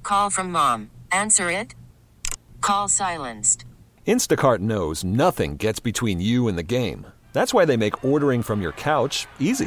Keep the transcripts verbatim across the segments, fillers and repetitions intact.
Call from mom. Answer it. Call silenced. Instacart knows nothing gets between you and the game. That's why they make ordering from your couch easy.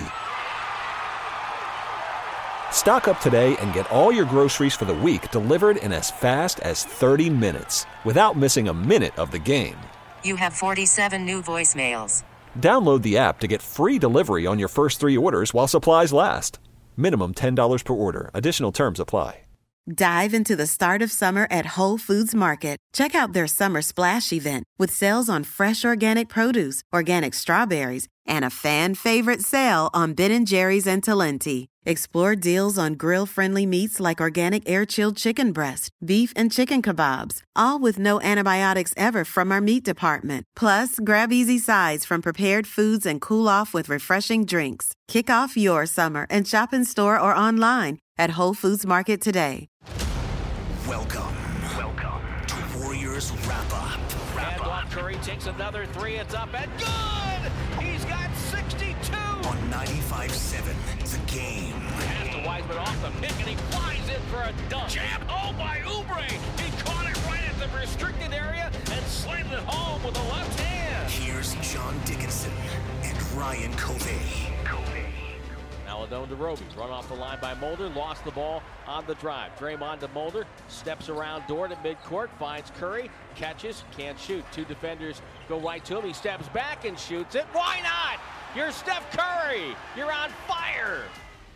Stock up today and get all your groceries for the week delivered in as fast as thirty minutes without missing a minute of the game. You have forty-seven new voicemails. Download the app to get free delivery on your first three orders while supplies last. Minimum ten dollars per order. Additional terms apply. Dive into the start of summer at Whole Foods Market. Check out their Summer Splash event with sales on fresh organic produce, organic strawberries, and a fan-favorite sale on Ben and Jerry's and Talenti. Explore deals on grill-friendly meats like organic air-chilled chicken breast, beef and chicken kebabs, all with no antibiotics ever from our meat department. Plus, grab easy sides from prepared foods and cool off with refreshing drinks. Kick off your summer and shop in store or online at Whole Foods Market today. Welcome, welcome to Warriors Wrap-Up. Wrap-Up. Curry takes another three. It's up and good! He's got sixty-two! On ninety-five seven, The Game. Pass to Wiseman off the pick, and he flies in for a dunk. Jam! Oh, by Oubre! He caught it right at the restricted area and slammed it home with a left hand. Here's John Dickinson and Ryan Covey. Maladone to Roby, run off the line by Mulder, lost the ball on the drive. Draymond to Mulder, steps around Dort at midcourt, finds Curry, catches, can't shoot. Two defenders go right to him, he steps back and shoots it. Why not? You're Steph Curry, you're on fire.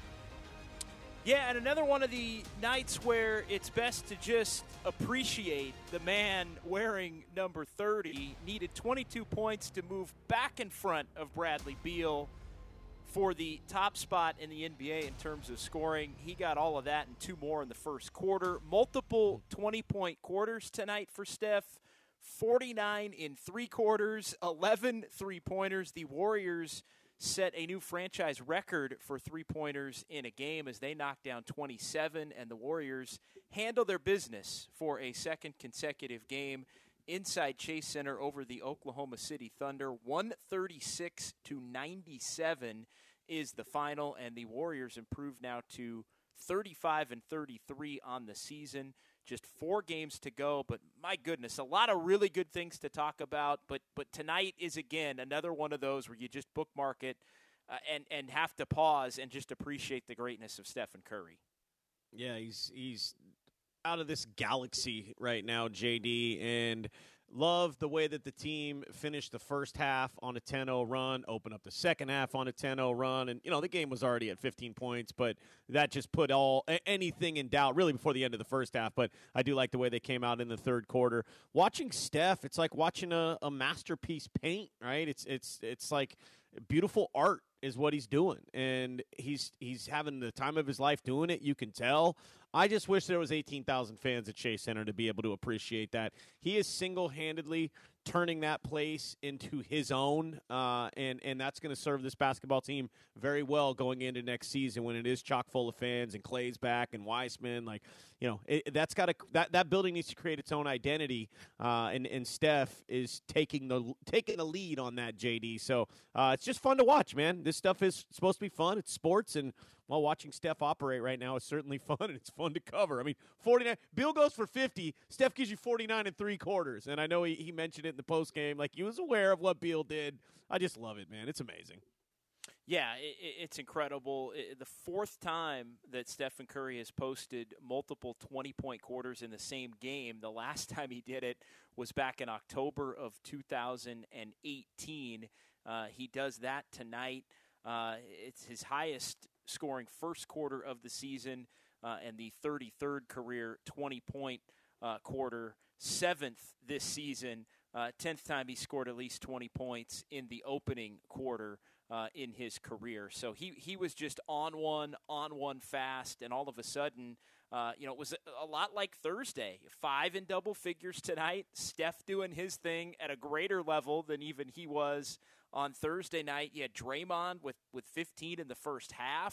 Yeah, and another one of the nights where it's best to just appreciate the man wearing number thirty. Needed twenty-two points to move back in front of Bradley Beal for the top spot in the N B A in terms of scoring. He got all of that and two more in the first quarter. Multiple twenty-point quarters tonight for Steph. forty-nine in three quarters, eleven three-pointers. The Warriors set a new franchise record for three-pointers in a game as they knocked down twenty-seven, and the Warriors handle their business for a second consecutive game inside Chase Center over the Oklahoma City Thunder. one thirty-six to ninety-seven is the final, and the Warriors improve now to thirty-five and thirty-three on the season. Just four games to go, but my goodness, a lot of really good things to talk about. But but tonight is, again, another one of those where you just bookmark it uh, and, and have to pause and just appreciate the greatness of Stephen Curry. Yeah, he's he's out of this galaxy right now, J D, and love the way that the team finished the first half on a ten oh run, opened up the second half on a ten oh run, and, you know, the game was already at fifteen points, but that just put all anything in doubt really before the end of the first half. But I do like the way they came out in the third quarter. Watching Steph, it's like watching a, a masterpiece paint, right? It's it's it's like beautiful art is what he's doing, and he's he's having the time of his life doing it. You can tell. I just wish there was eighteen thousand fans at Chase Center to be able to appreciate that. He is single-handedly turning that place into his own, uh, and, and that's going to serve this basketball team very well going into next season when it is chock full of fans and Clay's back and Wiseman. Like, you know, it, that's got to that, that building needs to create its own identity, uh, and, and Steph is taking the taking the lead on that, J D. So uh, it's just fun to watch, man. This stuff is supposed to be fun. It's sports, and while watching Steph operate right now is certainly fun, and it's fun to cover. I mean, forty-nine. Bill goes for fifty. Steph gives you forty-nine and three quarters. And I know he, he mentioned it in the postgame. Like, he was aware of what Beal did. I just love it, man. It's amazing. Yeah, it, it's incredible. It, the fourth time that Stephen Curry has posted multiple twenty-point quarters in the same game. The last time he did it was back in October of two thousand eighteen. Uh, he does that tonight. Uh, it's his highest scoring first quarter of the season, uh, and the thirty-third career twenty-point uh, quarter, seventh this season, uh, tenth time he scored at least twenty points in the opening quarter uh, in his career. So he, he was just on one, on one fast, and all of a sudden, uh, you know, it was a lot like Thursday. Five in double figures tonight, Steph doing his thing at a greater level than even he was on Thursday night. You had Draymond with, with fifteen in the first half,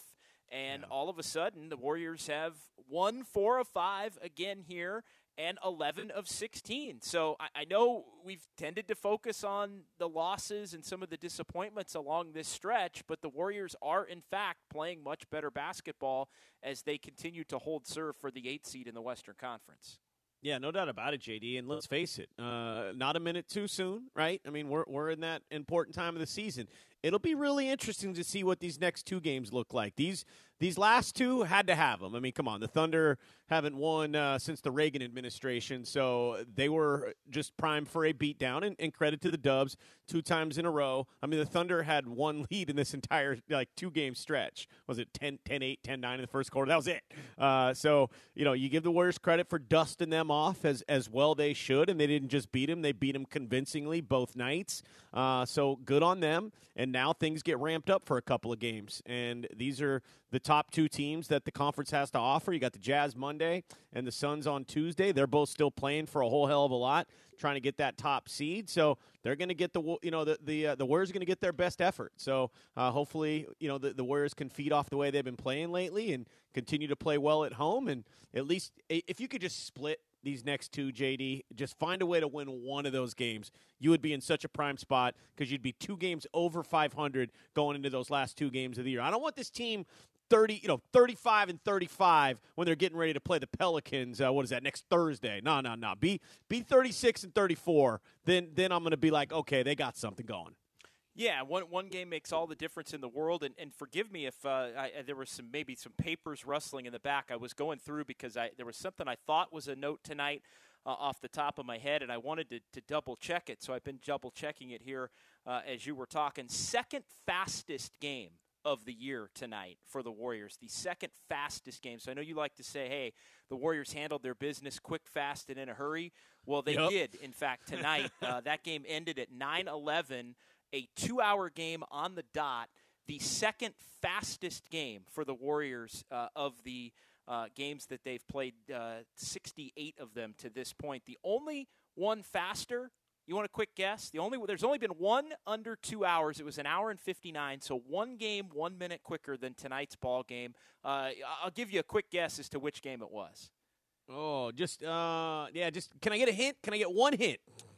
And Yeah. all of a sudden, the Warriors have won four of five again here and eleven of sixteen. So I, I know we've tended to focus on the losses and some of the disappointments along this stretch, but the Warriors are, in fact, playing much better basketball as they continue to hold serve for the eighth seed in the Western Conference. Yeah, no doubt about it, J D. And let's face it, uh, not a minute too soon, right? I mean, we're we're in that important time of the season. It'll be really interesting to see what these next two games look like. These these last two had to have them. I mean, come on, the Thunder haven't won uh, since the Reagan administration, so they were just primed for a beatdown. And, and credit to the Dubs, two times in a row. I mean, the Thunder had one lead in this entire like two game stretch. Was it ten, ten eight, ten nine in the first quarter? That was it. Uh, so you know, you give the Warriors credit for dusting them off as as well they should, and they didn't just beat them; they beat them convincingly both nights. Uh, so good on them. And now things get ramped up for a couple of games, and these are the top two teams that the conference has to offer. You got the Jazz Monday and the Suns on Tuesday. They're both still playing for a whole hell of a lot, trying to get that top seed. So they're going to get the you know the the uh, the Warriors are going to get their best effort. So uh, hopefully you know the, the Warriors can feed off the way they've been playing lately and continue to play well at home. And at least if you could just split these next two, J D, just find a way to win one of those games, you would be in such a prime spot because you'd be two games over five hundred going into those last two games of the year. I don't want this team thirty, you know, thirty-five and thirty-five when they're getting ready to play the Pelicans. Uh, what is that, next Thursday? No, no, no. Be be thirty-six and thirty-four. Then then I'm going to be like, okay, they got something going. Yeah, one one game makes all the difference in the world, and, and forgive me if uh, I, there was some maybe some papers rustling in the back. I was going through because I there was something I thought was a note tonight uh, off the top of my head, and I wanted to, to double check it. So I've been double checking it here uh, as you were talking. Second fastest game of the year tonight for the Warriors, the second fastest game. So I know you like to say, hey, the Warriors handled their business quick, fast, and in a hurry. Well, they Yep. did, in fact, tonight. uh, that game ended at nine eleven. A two-hour game on the dot, the second fastest game for the Warriors uh, of the uh, games that they've played, uh, sixty-eight of them to this point. The only one faster, you want a quick guess? The only There's only been one under two hours. It was an hour and fifty-nine, so one game, one minute quicker than tonight's ball game. Uh, I'll give you a quick guess as to which game it was. Oh, just, uh, yeah, just, can I get a hint? Can I get one hint?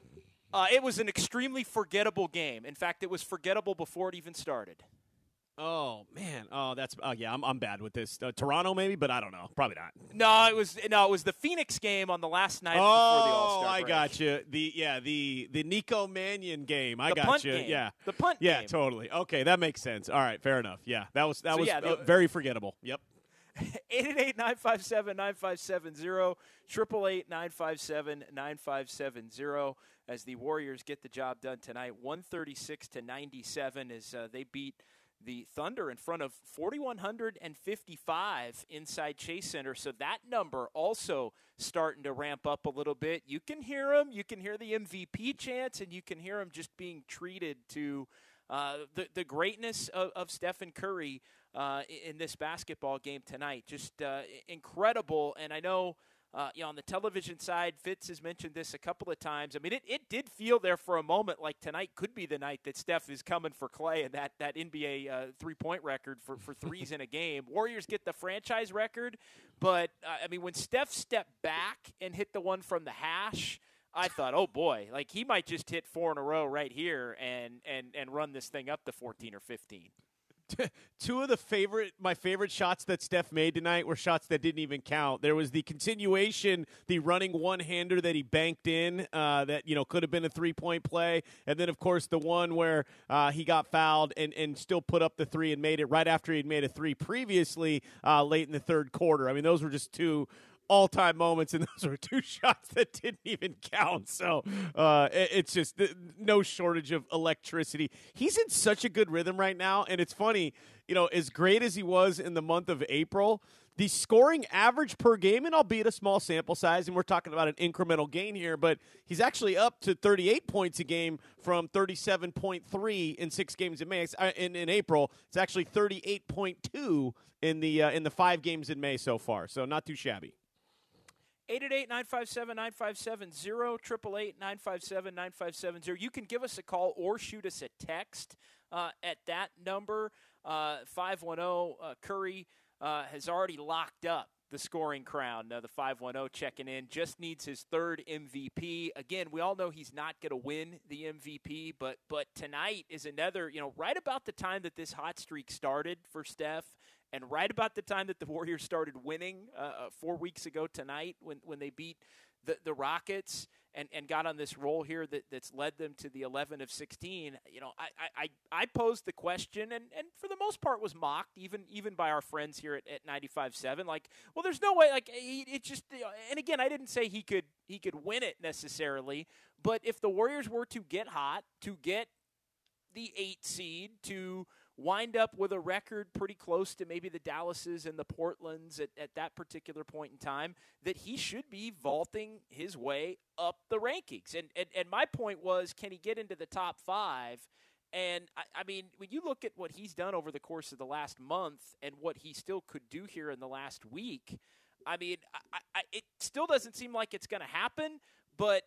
Uh, it was an extremely forgettable game. In fact, it was forgettable before it even started. Oh man! Oh, that's oh yeah. I'm I'm bad with this. Uh, Toronto maybe, but I don't know. Probably not. No, it was no, it was the Phoenix game on the last night oh, before the All-Star I break. got you. The yeah, the the Nico Mannion game. I The got punt you. game. Yeah, The punt yeah, game. totally. Okay, that makes sense. All right, fair enough. Yeah, that was that So, was yeah, the- uh, very forgettable. Yep. eight eight eight, nine five seven, nine five seven zero, eight eight eight, nine five seven, nine five seven zero as the Warriors get the job done tonight. one thirty-six to ninety-seven as uh, they beat the Thunder in front of four thousand one hundred fifty-five inside Chase Center. So that number also starting to ramp up a little bit. You can hear them. You can hear the M V P chants, and you can hear them just being treated to uh, the, the greatness of, of Stephen Curry uh, in this basketball game tonight. Just uh, incredible. And I know Uh, you know, on the television side, Fitz has mentioned this a couple of times. I mean, it, it did feel there for a moment like tonight could be the night that Steph is coming for Clay and that, that N B A uh, three-point record for, for threes in a game. Warriors get the franchise record, but, uh, I mean, when Steph stepped back and hit the one from the hash, I thought, oh, boy, like he might just hit four in a row right here and, and, and run this thing up to fourteen or fifteen. Two of the favorite, my favorite shots that Steph made tonight were shots that didn't even count. There was the continuation, the running one-hander that he banked in, uh, that you know could have been a three-point play, and then of course the one where uh, he got fouled and, and still put up the three and made it right after he'd made a three previously uh, late in the third quarter. I mean, those were just two all-time moments, and those were two shots that didn't even count. So uh, it, it's just th- no shortage of electricity. He's in such a good rhythm right now, and it's funny, you know, as great as he was in the month of April, the scoring average per game, and albeit a small sample size, and we're talking about an incremental gain here, but he's actually up to thirty-eight points a game from thirty-seven point three in six games in May. In, in April, it's actually thirty-eight point two in the uh, in the five games in May so far, so not too shabby. eight eight eight, nine five seven, nine five seven zero, eight eight eight, nine five seven, nine five seven zero. You can give us a call or shoot us a text uh, at that number. Uh, five one zero, uh, Curry uh, has already locked up the scoring crown. Uh, the five one zero checking in, just needs his third M V P. Again, we all know he's not going to win the M V P, but but tonight is another, you know, right about the time that this hot streak started for Steph, and right about the time that the Warriors started winning uh, four weeks ago tonight when, when they beat the, the Rockets and, and got on this roll here that, that's led them to the eleven of sixteen. You know, I I, I posed the question, and, and for the most part was mocked, even even by our friends here at, at ninety-five seven. Like, well, there's no way. Like, he, it just. You know, and again, I didn't say he could he could win it necessarily, but if the Warriors were to get hot, to get the eight seed, to wind up with a record pretty close to maybe the Dallases and the Portlands at, at that particular point in time, that he should be vaulting his way up the rankings. And and, and my point was, can he get into the top five? And, I, I mean, when you look at what he's done over the course of the last month and what he still could do here in the last week, I mean, I, I, it still doesn't seem like it's going to happen, but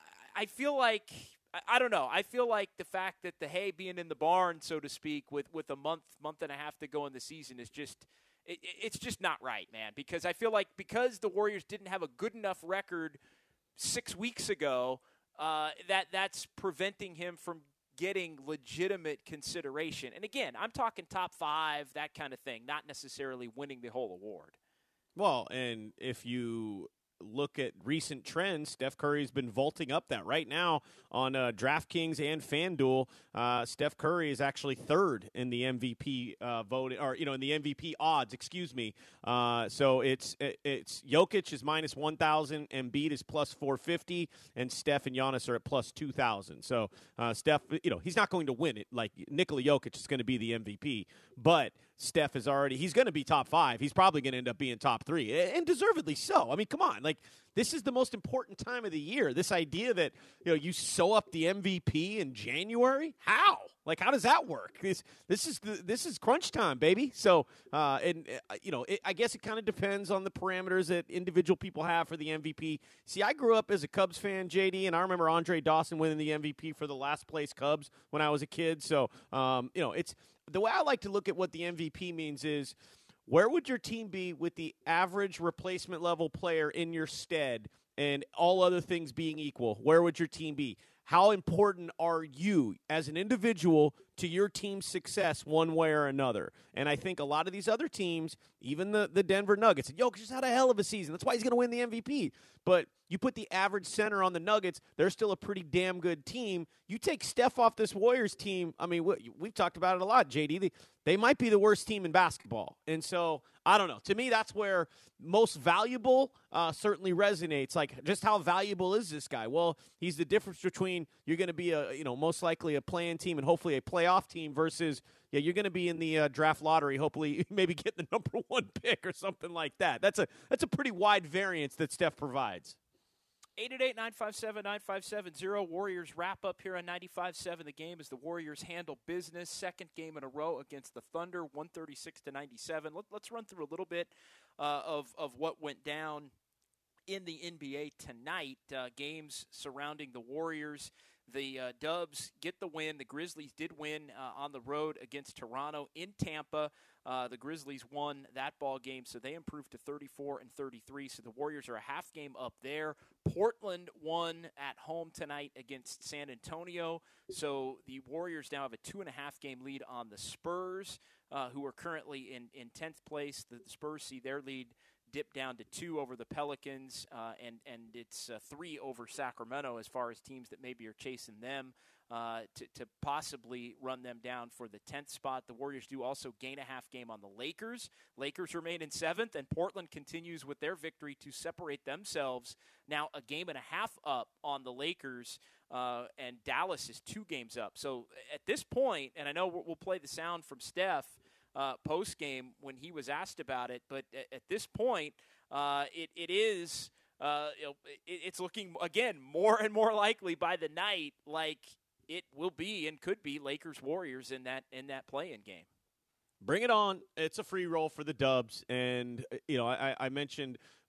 I feel like – I don't know. I feel like the fact that the hay being in the barn, so to speak, with, with a month, month and a half to go in the season is just it, – it's just not right, man, because I feel like because the Warriors didn't have a good enough record six weeks ago, uh, that that's preventing him from getting legitimate consideration. And, again, I'm talking top five, that kind of thing, not necessarily winning the whole award. Well, and if you – look at recent trends, Steph Curry's been vaulting up that right now on uh, DraftKings and FanDuel. Uh, Steph Curry is actually third in the M V P uh, voting, or you know, in the M V P odds. Excuse me. Uh, so it's it, it's Jokic is minus one thousand, Embiid is plus four fifty, and Steph and Giannis are at plus two thousand. So uh, Steph, you know, he's not going to win it. Like Nikola Jokic is going to be the M V P, but Steph is already, he's going to be top five. He's probably going to end up being top three, and deservedly so. I mean, come on. Like, this is the most important time of the year. This idea that, you know, you sew up the M V P in January? How? Like, how does that work? This this is the, this is crunch time, baby. So, uh, and, uh, you know, it, I guess it kind of depends on the parameters that individual people have for the M V P. See, I grew up as a Cubs fan, J D, and I remember Andre Dawson winning the M V P for the last place Cubs when I was a kid. So, um, you know, it's the way I like to look at what the M V P means is, where would your team be with the average replacement level player in your stead and all other things being equal? Where would your team be? How important are you as an individual to your team's success one way or another? And I think a lot of these other teams, even the, the Denver Nuggets, Jokic just had a hell of a season. That's why he's going to win the M V P. But you put the average center on the Nuggets, they're still a pretty damn good team. You take Steph off this Warriors team, I mean, we, we've talked about it a lot, J D. They, they might be the worst team in basketball. And so, I don't know. To me, that's where most valuable uh, certainly resonates. Like, just how valuable is this guy? Well, he's the difference between you're going to be a, you know, most likely a play-in team and hopefully a playoff team versus, yeah, you're going to be in the uh, draft lottery, hopefully maybe get the number one pick or something like that. That's a that's a pretty wide variance that Steph provides. eight eight eight, nine five seven, nine five seven zero. Warriors wrap up here on ninety-five seven. The game as the Warriors handle business. Second game in a row against the Thunder, one thirty-six to ninety-seven. Let, let's run through a little bit uh, of, of what went down in the N B A tonight. Uh, games surrounding the Warriors. The uh, Dubs get the win. The Grizzlies did win uh, on the road against Toronto in Tampa. Uh, the Grizzlies won that ball game, so they improved to thirty-four and thirty-three. So the Warriors are a half game up there. Portland won at home tonight against San Antonio. So the Warriors now have a two and a half game lead on the Spurs, uh, who are currently in, in tenth place. The Spurs see their lead dip down to two over the Pelicans, uh, and, and it's uh, three over Sacramento as far as teams that maybe are chasing them uh, to, to possibly run them down for the tenth spot. The Warriors do also gain a half game on the Lakers. Lakers remain in seventh, and Portland continues with their victory to separate themselves now a game and a half up on the Lakers, uh, and Dallas is two games up. So at this point, and I know we'll play the sound from Steph Uh, post game when he was asked about it, but at, at this point, uh, it it is uh, you know, it, it's looking again more and more likely by the night like it will be and could be Lakers Warriors in that in that play-in game. Bring it on! It's a free roll for the Dubs, and you know I, I mentioned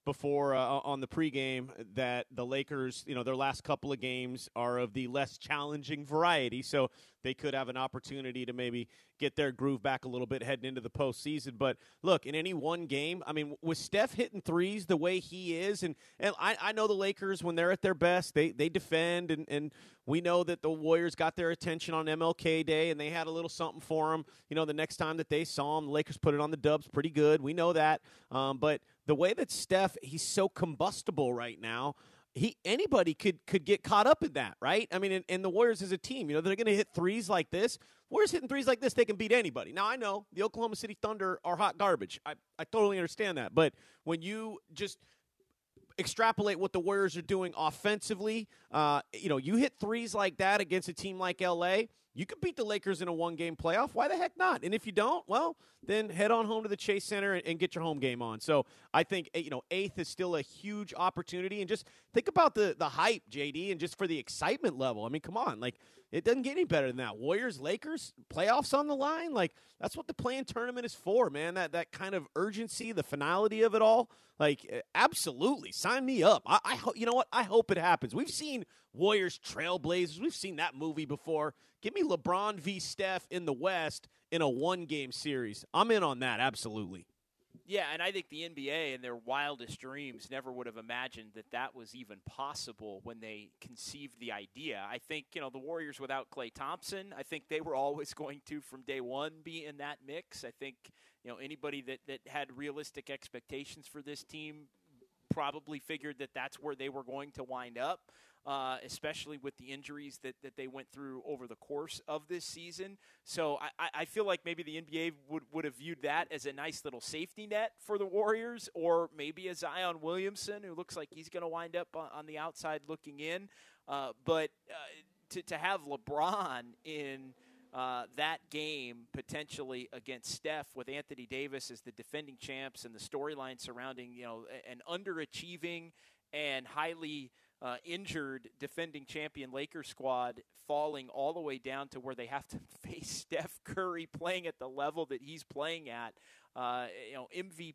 before uh, on the pregame that the Lakers, you know, their last couple of games are of the less challenging variety, so they could have an opportunity to maybe get their groove back a little bit heading into the postseason. But look, in any one game, I mean, with Steph hitting threes the way he is, and, and I, I know the Lakers, when they're at their best, they, they defend, and, and we know that the Warriors got their attention on M L K Day, and they had a little something for them. You know, the next time that they saw them, the Lakers put it on the Dubs pretty good. We know that. Um, but the way that Steph, he's so combustible right now, He anybody could could get caught up in that, right? I mean, and, and the Warriors as a team, you know, they're going to hit threes like this. Warriors hitting threes like this, they can beat anybody. Now, I know the Oklahoma City Thunder are hot garbage. I, I totally understand that. But when you just extrapolate what the Warriors are doing offensively, uh, you know, you hit threes like that against a team like L A, you could beat the Lakers in a one-game playoff. Why the heck not? And if you don't, well, then head on home to the Chase Center and, and get your home game on. So I think, you know, eighth is still a huge opportunity. And just think about the the hype, J D, and just for the excitement level. I mean, come on. Like, it doesn't get any better than that. Warriors, Lakers, playoffs on the line. Like, that's what the play-in tournament is for, man. That that kind of urgency, the finality of it all. Like, absolutely. Sign me up. I, I You know what? I hope it happens. We've seen Warriors Trailblazers. We've seen that movie before. Give me LeBron v. Steph in the West in a one-game series. I'm in on that, absolutely. Yeah, and I think the N B A in their wildest dreams never would have imagined that that was even possible when they conceived the idea. I think, you know, the Warriors without Klay Thompson, I think they were always going to, from day one, be in that mix. I think, you know, anybody that, that had realistic expectations for this team probably figured that that's where they were going to wind up. Uh, especially with the injuries that, that they went through over the course of this season. So I, I feel like maybe the N B A would, would have viewed that as a nice little safety net for the Warriors, or maybe a Zion Williamson, who looks like he's going to wind up on, on the outside looking in. Uh, but uh, to, to have LeBron in uh, that game potentially against Steph with Anthony Davis as the defending champs, and the storyline surrounding, you know, an underachieving and highly Uh, injured defending champion Lakers squad falling all the way down to where they have to face Steph Curry playing at the level that he's playing at, uh, you know, M V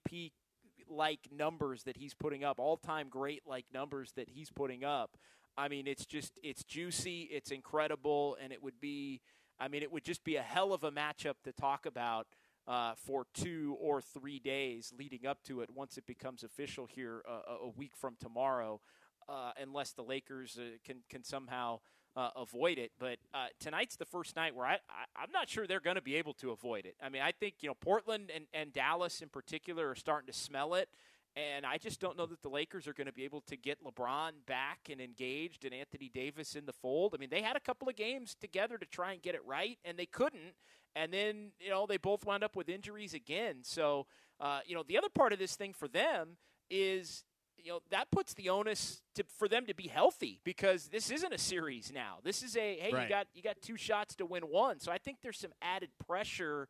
P-like numbers that he's putting up, all-time great-like numbers that he's putting up. I mean, it's just, it's juicy, it's incredible, and it would be, I mean, it would just be a hell of a matchup to talk about uh, for two or three days leading up to it once it becomes official here uh, a week from tomorrow. Uh, unless the Lakers uh, can can somehow uh, avoid it. But uh, tonight's the first night where I, I, I'm not sure they're going to be able to avoid it. I mean, I think, you know, Portland and, and Dallas in particular are starting to smell it, and I just don't know that the Lakers are going to be able to get LeBron back and engaged and Anthony Davis in the fold. I mean, they had a couple of games together to try and get it right, and they couldn't. And then, you know, they both wound up with injuries again. So, uh, you know, the other part of this thing for them is, you know, that puts the onus to, for them to be healthy, because this isn't a series now. This is a, hey, right. you got you got two shots to win one. So I think there's some added pressure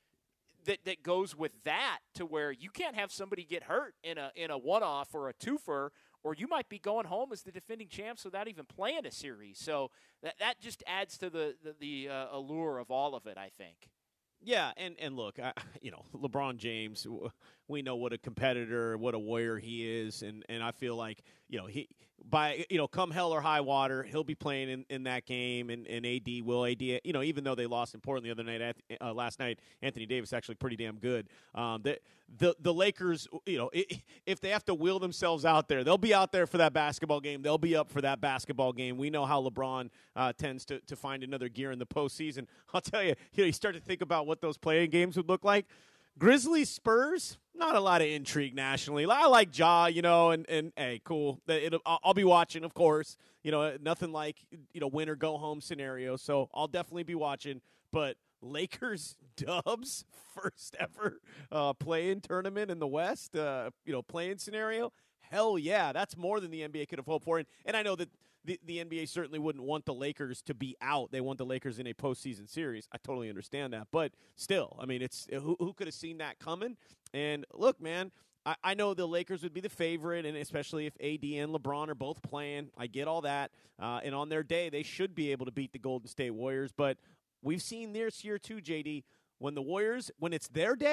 that, that goes with that, to where you can't have somebody get hurt in a in a one-off or a twofer, or you might be going home as the defending champs without even playing a series. So that that just adds to the, the, the uh, allure of all of it, I think. Yeah, and, and look, I, you know, LeBron James, we know what a competitor, what a warrior he is, and, and I feel like, you know, he by you know, come hell or high water, he'll be playing in, in that game, and, and A D will. A D, you know, even though they lost in Portland the other night, uh, last night, Anthony Davis actually pretty damn good. Um, the, the the Lakers, you know, if they have to wheel themselves out there, they'll be out there for that basketball game. They'll be up for that basketball game. We know how LeBron uh, tends to, to find another gear in the postseason. I'll tell you, you know, you start to think about what those playing games would look like. Grizzlies, Spurs, not a lot of intrigue nationally. I like Ja, you know, and, and hey, cool. It'll, I'll be watching, of course. You know, nothing like, you know, win or go home scenario. So I'll definitely be watching. But Lakers, Dubs, first ever uh, play-in tournament in the West, uh, you know, play-in scenario. Hell yeah, that's more than the N B A could have hoped for. And, and I know that the, the N B A certainly wouldn't want the Lakers to be out. They want the Lakers in a postseason series. I totally understand that. But still, I mean, it's who, who could have seen that coming? And look, man, I, I know the Lakers would be the favorite, and especially if A D and LeBron are both playing. I get all that. Uh, and on their day, they should be able to beat the Golden State Warriors. But we've seen this year too, J D, when the Warriors, when it's their day,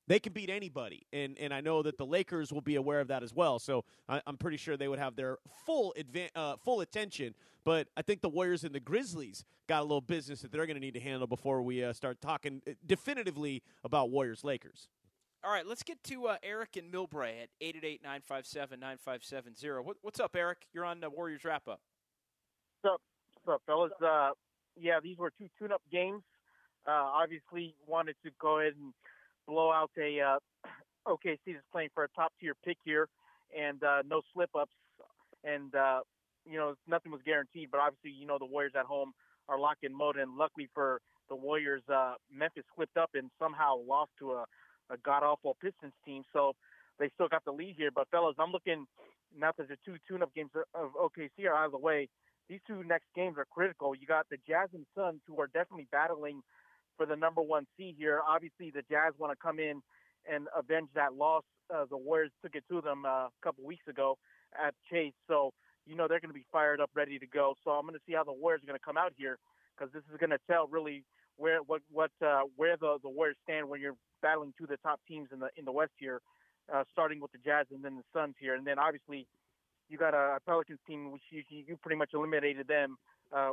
they can beat anybody. And and I know that the Lakers will be aware of that as well. So I, I'm pretty sure they would have their full advan- uh, full attention. But I think the Warriors and the Grizzlies got a little business that they're going to need to handle before we uh, start talking definitively about Warriors-Lakers. All right, let's get to uh, Eric in Millbrae at eight eight eight, nine five seven, nine five seven zero. What, what's up, Eric? You're on the Warriors Wrap-Up. What's up, what's up, fellas? Uh, yeah, these were two tune-up games. Uh, obviously, wanted to go ahead and blow out a uh, O K C that's playing for a top-tier pick here, and uh, no slip-ups. And, uh, you know, nothing was guaranteed, but obviously, you know, the Warriors at home are locked in mode, and luckily for the Warriors, uh, Memphis slipped up and somehow lost to a a god-awful Pistons team, so they still got the lead here. But, fellas, I'm looking, now that the two tune-up games of O K C are out of the way, these two next games are critical. You got the Jazz and Suns, who are definitely battling for the number one seed here. Obviously, the Jazz want to come in and avenge that loss. Uh, the Warriors took it to them uh, a couple weeks ago at Chase, so, you know, they're going to be fired up, ready to go. So I'm going to see how the Warriors are going to come out here, because this is going to tell really where what what uh, where the, the Warriors stand when you're battling two of the top teams in the in the West here, uh, starting with the Jazz and then the Suns here, and then obviously you got a Pelicans team which you, you pretty much eliminated them uh,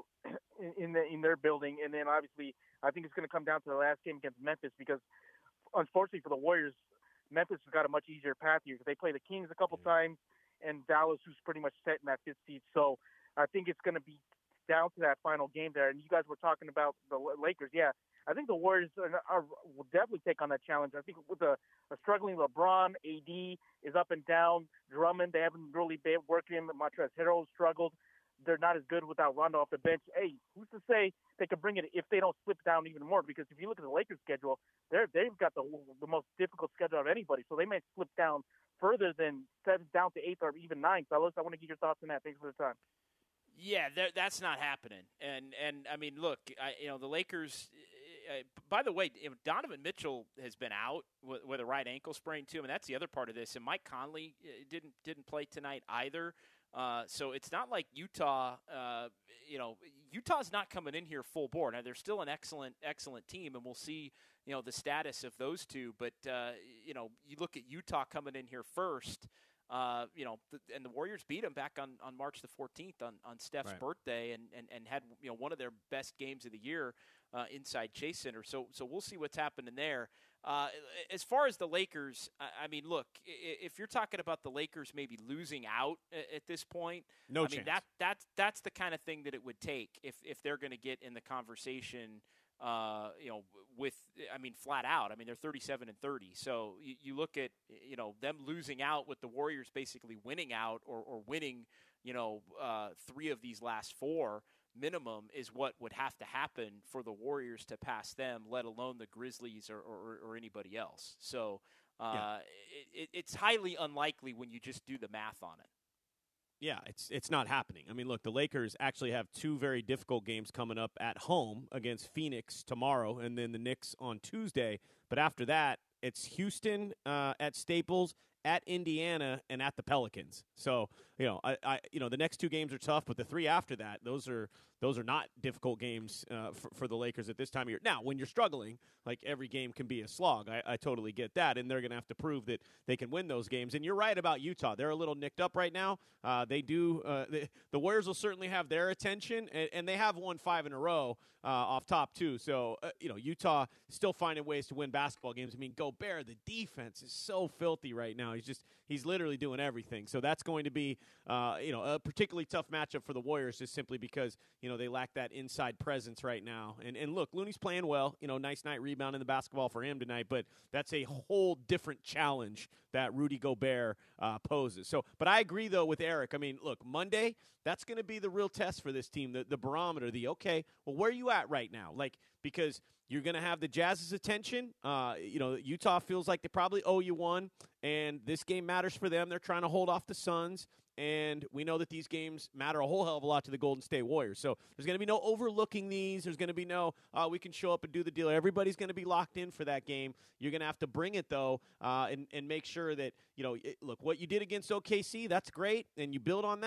in the in their building, and then obviously I think it's going to come down to the last game against Memphis, because unfortunately for the Warriors, Memphis has got a much easier path here because they play the Kings a couple times and Dallas, who's pretty much set in that fifth seed. So I think it's going to be down to that final game there. And you guys were talking about the Lakers. Yeah, I think the Warriors are, are, will definitely take on that challenge. I think with a, a struggling LeBron, A D is up and down. Drummond, they haven't really been working him. Montrezl Harrell struggled. They're not as good without Rondo off the bench. Hey, who's to say they can bring it if they don't slip down even more? Because if you look at the Lakers' schedule, they're they've got the the most difficult schedule of anybody. So they may slip down further than seventh down to eighth or even ninth. Fellas, I want to get your thoughts on that. Thanks for the time. Yeah, that's not happening. And and I mean, look, I, you know, the Lakers. Uh, by the way, Donovan Mitchell has been out with, with a right ankle sprain too. I mean, that's the other part of this. And Mike Conley didn't didn't play tonight either. Uh, so it's not like Utah, uh, you know, Utah's not coming in here full bore. Now, they're still an excellent, excellent team, and we'll see, you know, the status of those two. But, uh, you know, you look at Utah coming in here first, uh, you know, th- and the Warriors beat them back on, on March the fourteenth on, on Steph's right. birthday and, and, and had, you know, one of their best games of the year uh, inside Chase Center. So so we'll see what's happening there. Uh, as far as the Lakers, I mean, look, if you're talking about the Lakers maybe losing out at this point, no I chance. mean, that, that's, that's the kind of thing that it would take if, if they're going to get in the conversation, uh, you know, with, I mean, flat out. I mean, they're thirty-seven and thirty. So you, you look at, you know, them losing out with the Warriors basically winning out or, or winning, you know, uh, three of these last four. Minimum is what would have to happen for the Warriors to pass them, let alone the Grizzlies or, or, or anybody else. So uh, yeah. it, it's highly unlikely when you just do the math on it. Yeah, it's it's not happening. I mean, look, the Lakers actually have two very difficult games coming up at home against Phoenix tomorrow and then the Knicks on Tuesday. But after that, it's Houston uh, at Staples, at Indiana, and at the Pelicans. So, you know, I, I, you know, the next two games are tough, but the three after that, those are those are not difficult games uh, for, for the Lakers at this time of year. Now, when you're struggling, like every game can be a slog. I, I totally get that, and they're going to have to prove that they can win those games. And you're right about Utah; they're a little nicked up right now. Uh, they do. Uh, the, the Warriors will certainly have their attention, and, and they have won five in a row uh, off top too. So, uh, you know, Utah still finding ways to win basketball games. I mean, Gobert, the defense is so filthy right now. He's just he's literally doing everything. So that's going to be uh, you know a particularly tough matchup for the Warriors, just simply because you know they lack that inside presence right now. And and look, Looney's playing well. You know, nice night rebounding the basketball for him tonight. But that's a whole different challenge that Rudy Gobert uh, poses. So, but I agree though with Eric. I mean, look, Monday that's going to be the real test for this team. The the barometer. The okay, well, where are you at right now? Like because you're going to have the Jazz's attention. Uh, you know, Utah feels like they probably owe you one, and this game matters for them. They're trying to hold off the Suns, and we know that these games matter a whole hell of a lot to the Golden State Warriors. So there's going to be no overlooking these. There's going to be no, uh, we can show up and do the deal. Everybody's going to be locked in for that game. You're going to have to bring it, though, uh, and, and make sure that, you know, it, look, what you did against O K C, that's great, and you build on that.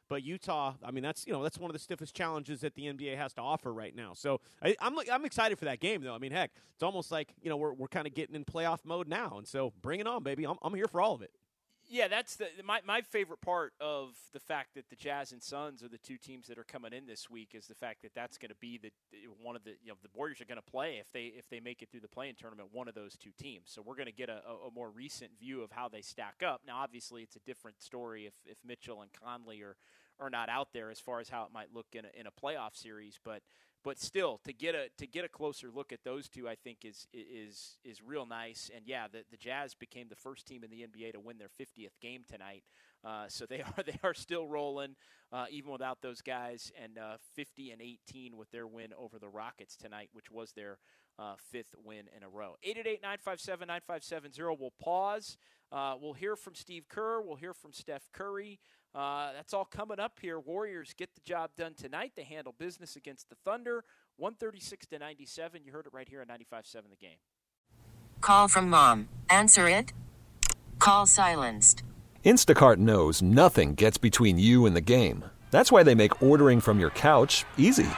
But Utah, I mean, that's you know that's one of the stiffest challenges that the N B A has to offer right now. So I, I'm I'm excited for that game, though. I mean, heck, it's almost like you know we're we're kind of getting in playoff mode now, and so bring it on, baby. I'm I'm here for all of it. Yeah, that's the my, my favorite part of the fact that the Jazz and Suns are the two teams that are coming in this week is the fact that that's going to be the one of the you know the Warriors are going to play if they if they make it through the play-in tournament, one of those two teams. So we're going to get a, a, a more recent view of how they stack up. Now, obviously, it's a different story if, if Mitchell and Conley are, are not out there as far as how it might look in a, in a playoff series, but. But still, to get a to get a closer look at those two, I think is is is real nice. And yeah, the, the Jazz became the first team in the N B A to win their fiftieth game tonight. Uh, so they are they are still rolling, uh, even without those guys. And uh, fifty and eighteen with their win over the Rockets tonight, which was their uh, fifth win in a row. eight eight eight, nine five seven, nine five seven zero. We'll pause. Uh, we'll hear from Steve Kerr. We'll hear from Steph Curry. Uh, that's all coming up here. Warriors get the job done tonight. They handle business against the Thunder, one thirty-six to ninety-seven. You heard it right here on ninety-five seven The Game. Call from mom. Answer it. Call silenced. Instacart knows nothing gets between you and the game. That's why they make ordering from your couch easy.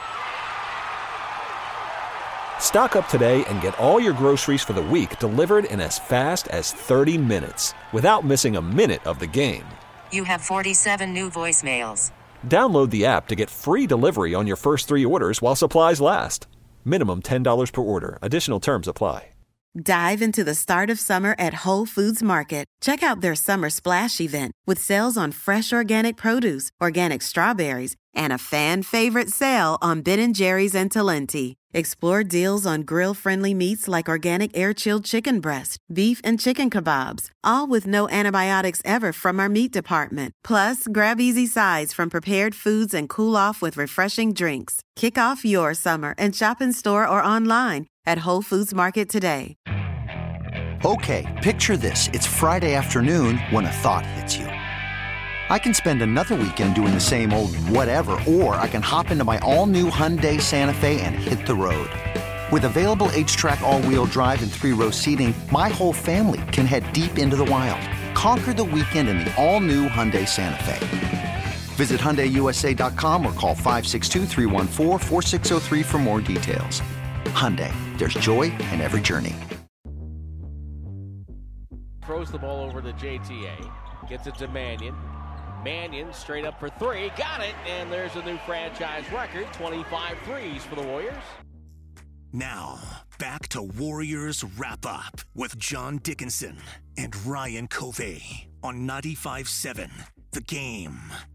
Stock up today and get all your groceries for the week delivered in as fast as thirty minutes without missing a minute of the game. You have forty-seven new voicemails. Download the app to get free delivery on your first three orders while supplies last. Minimum ten dollars per order. Additional terms apply. Dive into the start of summer at Whole Foods Market. Check out their summer splash event with sales on fresh organic produce, organic strawberries, and a fan favorite sale on Ben and Jerry's and Talenti. Explore deals on grill-friendly meats like organic air-chilled chicken breast, beef and chicken kebabs, all with no antibiotics ever from our meat department. Plus, grab easy sides from prepared foods and cool off with refreshing drinks. Kick off your summer and shop in store or online at Whole Foods Market today. Okay, picture this. It's Friday afternoon when a thought hits you. I can spend another weekend doing the same old whatever, or I can hop into my all-new Hyundai Santa Fe and hit the road. With available H-Track all-wheel drive and three-row seating, my whole family can head deep into the wild. Conquer the weekend in the all-new Hyundai Santa Fe. Visit Hyundai U S A dot com or call five six two, three one four, four six zero three for more details. Hyundai, there's joy in every journey. Throws the ball over to J T A. Gets it to Mannion. Mannion straight up for three. Got it. And there's a new franchise record. twenty-five threes for the Warriors. Now, back to Warriors Wrap-Up with John Dickinson and Ryan Covey on ninety-five seven The Game.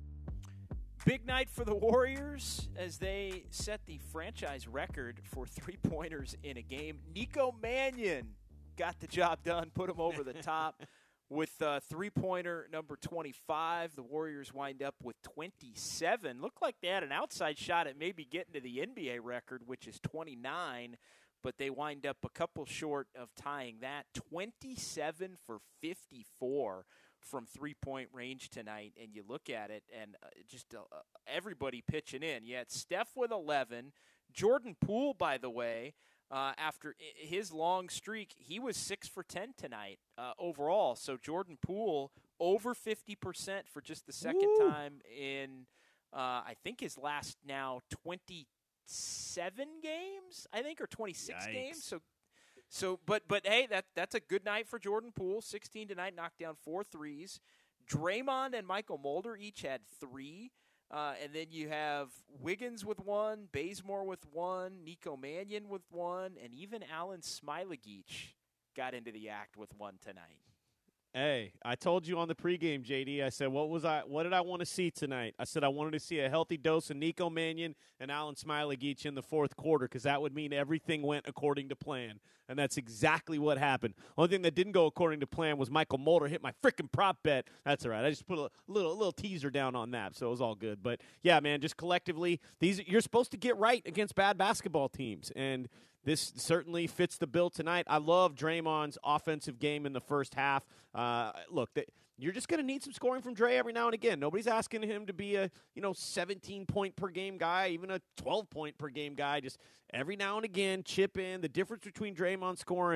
Big night for the Warriors as they set the franchise record for three-pointers in a game. Nico Mannion got the job done, put him over the top. With uh, three-pointer number twenty-five, the Warriors wind up with twenty-seven. Looked like they had an outside shot at maybe getting to the N B A record, which is twenty-nine, but they wind up a couple short of tying that. twenty-seven for fifty-four from three-point range tonight, and you look at it, and uh, just uh, everybody pitching in. You had Steph with eleven. Jordan Poole, by the way, Uh, after his long streak, he was six for ten tonight uh, overall. So Jordan Poole over fifty percent for just the second Woo. time in, uh, I think, his last now twenty-seven games, I think, or twenty-six Yikes. games. So, so, but but hey, that that's a good night for Jordan Poole. sixteen tonight, knocked down four threes. Draymond and Michael Mulder each had three. Uh, and then you have Wiggins with one, Bazemore with one, Nico Mannion with one, and even Alan Smailagic got into the act with one tonight. Hey, I told you on the pregame, J D. I said, what was I? What did I want to see tonight? I said I wanted to see a healthy dose of Nico Mannion and Alan Smailagic in the fourth quarter because that would mean everything went according to plan, and that's exactly what happened. Only thing that didn't go according to plan was Michael Mulder hit my freaking prop bet. That's all right. I just put a little little teaser down on that, so it was all good. But yeah, man, just collectively, these you're supposed to get right against bad basketball teams, and this certainly fits the bill tonight. I love Draymond's offensive game in the first half. Uh, look, they, you're just going to need some scoring from Dre every now and again. Nobody's asking him to be a, you know, seventeen-point-per-game guy, even a twelve-point-per-game guy. Just every now and again, chip in. The difference between Draymond scoring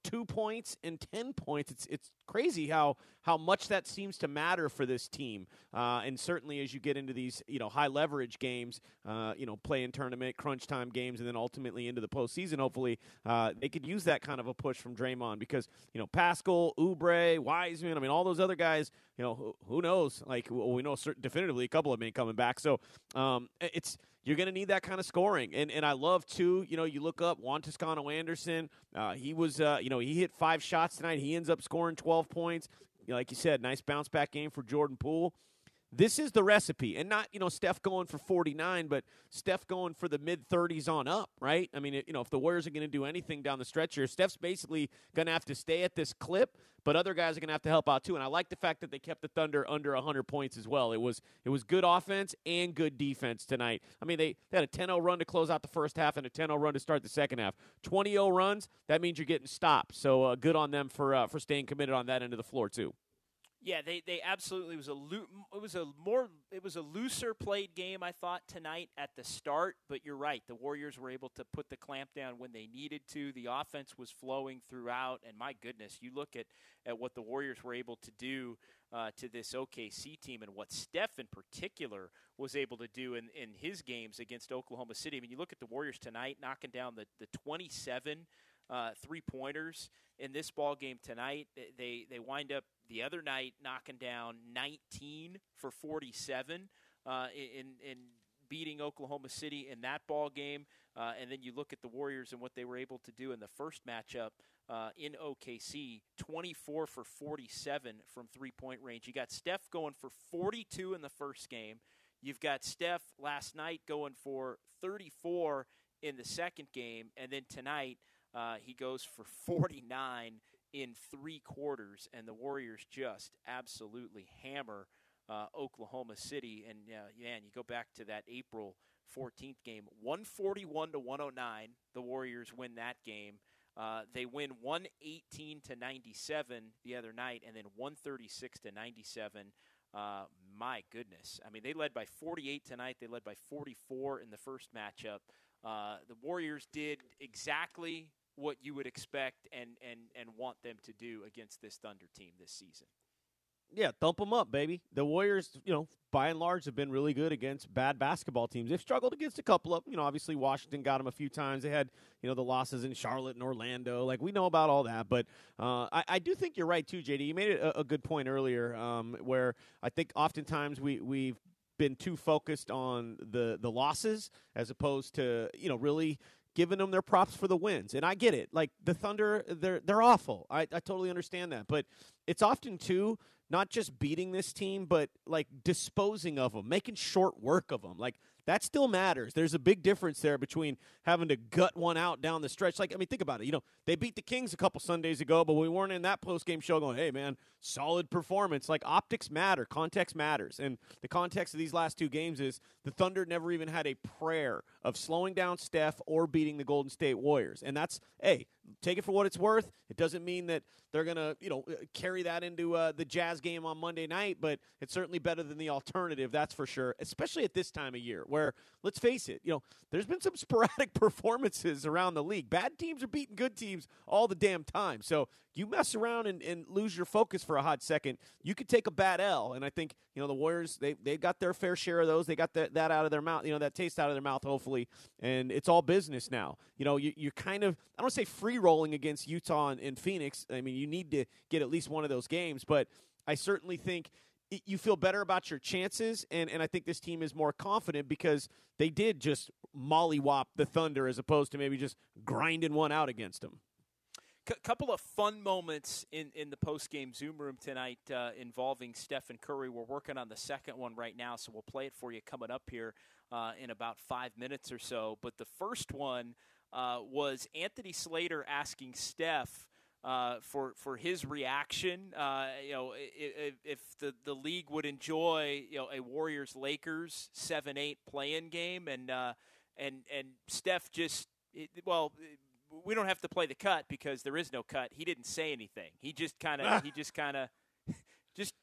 two points and ten points. It's it's crazy how how much that seems to matter for this team. Uh, and certainly as you get into these, you know, high leverage games, uh, you know, play in tournament, crunch time games, and then ultimately into the postseason, hopefully uh, they could use that kind of a push from Draymond because, you know, Pascal, Oubre, Wiseman, I mean, all those other guys, you know, who, who knows? Like, well, we know certain, definitively a couple of them ain't coming back. So um, it's you're going to need that kind of scoring. And and I love, too, you know, you look up Juan Toscano Anderson. Uh, he was, uh, you know, he hit five shots tonight. He ends up scoring twelve points. You know, like you said, nice bounce-back game for Jordan Poole. This is the recipe, and not, you know, Steph going for forty-nine, but Steph going for the mid-thirties on up, right? I mean, it, you know, if the Warriors are going to do anything down the stretch here, Steph's basically going to have to stay at this clip, but other guys are going to have to help out too. And I like the fact that they kept the Thunder under one hundred points as well. It was it was good offense and good defense tonight. I mean, they, they had a ten oh run to close out the first half and a ten oh run to start the second half. twenty oh runs, that means you're getting stopped. So uh, good on them for uh, for staying committed on that end of the floor too. Yeah, they, they absolutely it was a loo- it was a more it was a looser played game, I thought, tonight at the start, but you're right. The Warriors were able to put the clamp down when they needed to. The offense was flowing throughout, and my goodness, you look at, at what the Warriors were able to do uh, to this O K C team and what Steph in particular was able to do in, in his games against Oklahoma City. I mean, you look at the Warriors tonight knocking down the, the twenty-seven uh, three-pointers in this ball game tonight. They they wind up the other night knocking down nineteen for forty-seven uh, in in beating Oklahoma City in that ball game. Uh, and then you look at the Warriors and what they were able to do in the first matchup uh, in O K C, twenty-four for forty-seven from three-point range. You got Steph going for forty-two in the first game. You've got Steph last night going for thirty-four in the second game. And then tonight uh, he goes for forty-nine in three quarters, and the Warriors just absolutely hammer uh, Oklahoma City. And, uh, man, you go back to that April fourteenth game, one forty-one to one oh nine, the Warriors win that game. Uh, they win one eighteen to ninety-seven the other night, and then one thirty-six to ninety-seven. Uh, my goodness. I mean, they led by forty-eight tonight. They led by forty-four in the first matchup. Uh, the Warriors did exactly what you would expect and, and, and want them to do against this Thunder team this season. Yeah, thump them up, baby. The Warriors, you know, by and large have been really good against bad basketball teams. They've struggled against a couple of them. You know, obviously Washington got them a few times. They had, you know, the losses in Charlotte and Orlando. Like, we know about all that. But uh, I, I do think you're right, too, J D. You made a, a good point earlier um, where I think oftentimes we, we've been too focused on the, the losses as opposed to, you know, really – giving them their props for the wins. And I get it. Like, the Thunder, they're they're awful. I, I totally understand that. But it's often, too, not just beating this team, but, like, disposing of them, making short work of them. Like, that still matters. There's a big difference there between having to gut one out down the stretch. Like, I mean, think about it. You know, they beat the Kings a couple Sundays ago, but we weren't in that post-game show going, hey, man, solid performance. Like, optics matter. Context matters. And the context of these last two games is the Thunder never even had a prayer of slowing down Steph or beating the Golden State Warriors. And that's, hey, take it for what it's worth. It doesn't mean that they're going to, you know, carry that into uh, the Jazz game on Monday night, but it's certainly better than the alternative, that's for sure, especially at this time of year where, let's face it, you know, there's been some sporadic performances around the league. Bad teams are beating good teams all the damn time. So you mess around and, and lose your focus for a hot second, you could take a bad L. And I think, you know, the Warriors, they they got their fair share of those. They got that, that out of their mouth, you know, that taste out of their mouth, hopefully. And it's all business now. You know, you, you're kind of, I don't want to say free rolling against Utah and, and Phoenix. I mean, you need to get at least one of those games. But I certainly think it, you feel better about your chances. And, and I think this team is more confident because they did just mollywop the Thunder as opposed to maybe just grinding one out against them. C- couple of fun moments in, in the post-game Zoom room tonight uh, involving Steph and Curry. We're working on the second one right now, so we'll play it for you coming up here uh, in about five minutes or so. But the first one uh, was Anthony Slater asking Steph uh, for for his reaction. Uh, you know, if, if the, the league would enjoy, you know, a Warriors-Lakers seven eight play-in game, and uh, and and Steph just it, well. We don't have to play the cut because there is no cut. He didn't say anything. He just kind of, he just kind of, just,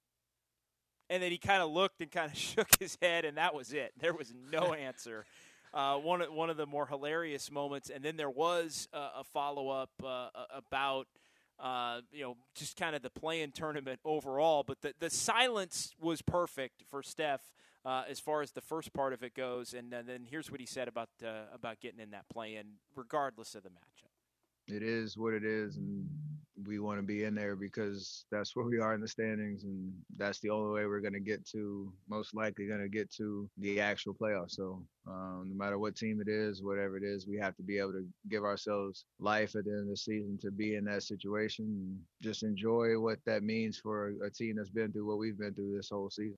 and then he kind of looked and kind of shook his head, and that was it. There was no answer. uh, one of one of the more hilarious moments. And then there was uh, a follow up uh, about. Uh, you know, just kind of the play-in tournament overall. But the, the silence was perfect for Steph uh, as far as the first part of it goes. And, and then here's what he said about uh, about getting in that play-in, regardless of the matchup. It is what it is, and we want to be in there because that's where we are in the standings, and that's the only way we're going to get to, most likely going to get to the actual playoffs. So um, no matter what team it is, whatever it is, we have to be able to give ourselves life at the end of the season to be in that situation and just enjoy what that means for a team that's been through what we've been through this whole season.